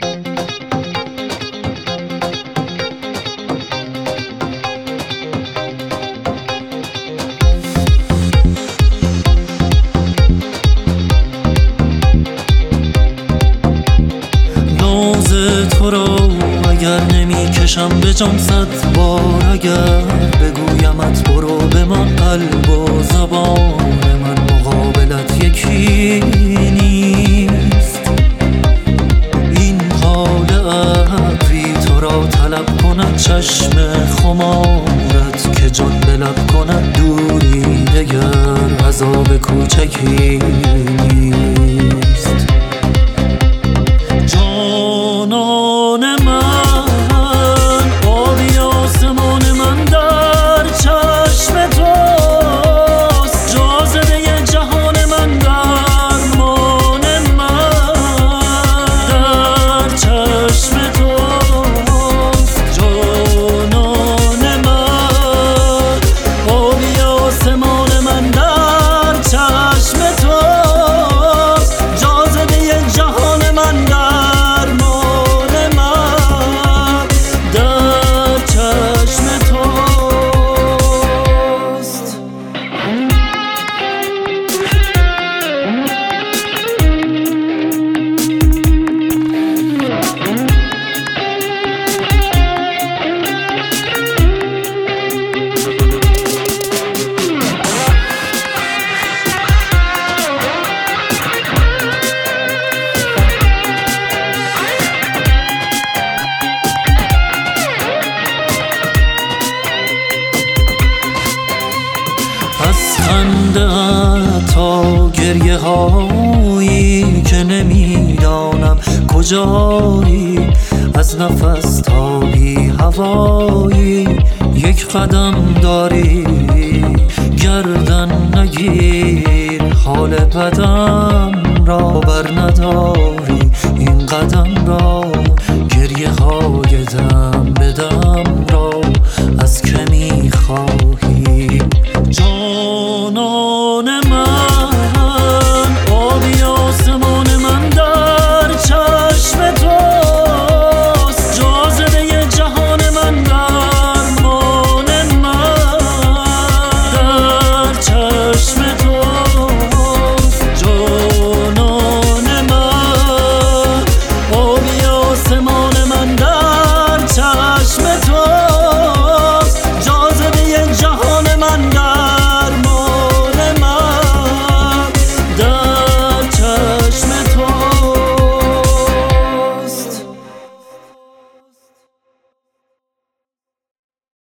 تو رو اگر نمیکشم به جان 100 بار، اگر بگویمت برو بمان، قلب و زبان من مقابلت یکی نیست. این حال ابری تو را طلب کند، چشم خمارت که جان به لب کند، دوری دگر عذاب کوچکی نیست. جانان من آبی آسمان من در چشم توست، جاذبه جهان من درمان من در چشم توست. جانان من آبی آسمان من در چشم توست، جاذبه جهان من خنده تا گریه هایی که نمیدانم کجایی، از نفس تا بی هوایی یک قدم داری، گردن نگیر حال بدم را بر ندار.